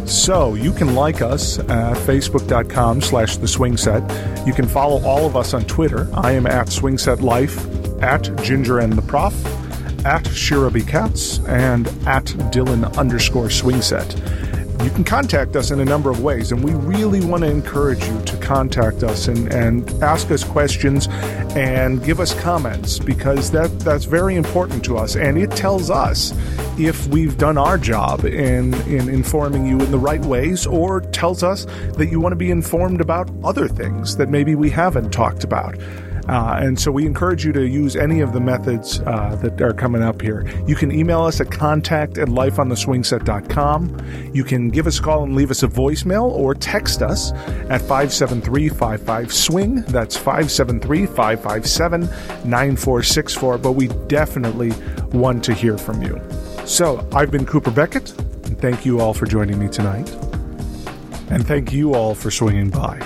So you can like us at facebook.com slash the swing set. You can follow all of us on Twitter. I am at swingsetlife, at Ginger and the Prof, at Shiraby Cats, and at Dylan underscore swingset. You can contact us in a number of ways, and we really want to encourage you to contact us and, and ask us questions and give us comments, because that, that's very important to us, and it tells us if we've done our job in, in informing you in the right ways, or tells us that you want to be informed about other things that maybe we haven't talked about. Uh, and so we encourage you to use any of the methods uh, that are coming up here. You can email us at contact at life on the swing set dot com. You can give us a call and leave us a voicemail, or text us at five seven three, five five, swing. That's five seven three, five five seven, nine four six four. But we definitely want to hear from you. So I've been Cooper Beckett, and thank you all for joining me tonight. And thank you all for swinging by.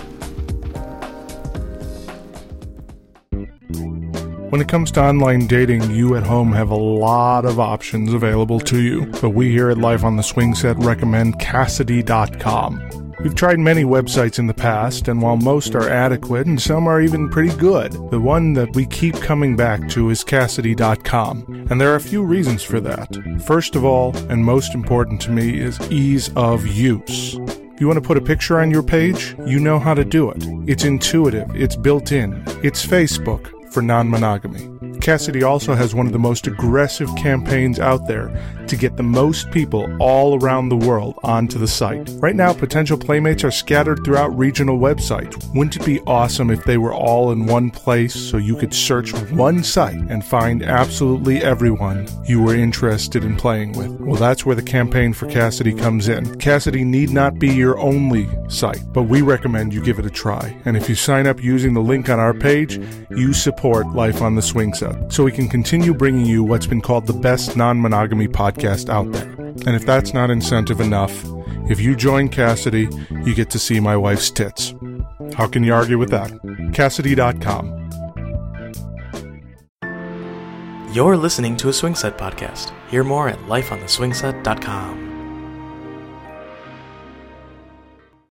When it comes to online dating, you at home have a lot of options available to you, but we here at Life on the Swing Set recommend Kasidie dot com. We've tried many websites in the past, and while most are adequate and some are even pretty good, the one that we keep coming back to is Kasidie dot com, and there are a few reasons for that. First of all, and most important to me, is ease of use. If you want to put a picture on your page, you know how to do it. It's intuitive, it's built in, it's Facebook for non-monogamy. Kasidie also has one of the most aggressive campaigns out there to get the most people all around the world onto the site. Right now, potential playmates are scattered throughout regional websites. Wouldn't it be awesome if they were all in one place so you could search one site and find absolutely everyone you were interested in playing with? Well, that's where the campaign for Kasidie comes in. Kasidie need not be your only site, but we recommend you give it a try. And if you sign up using the link on our page, you support Life on the Swing Set, so we can continue bringing you what's been called the best non-monogamy podcast out there. And if that's not incentive enough, if you join Kasidie, you get to see my wife's tits. How can you argue with that? Kasidie dot com. You're listening to a Swing Set podcast. Hear more at life on the swing set dot com.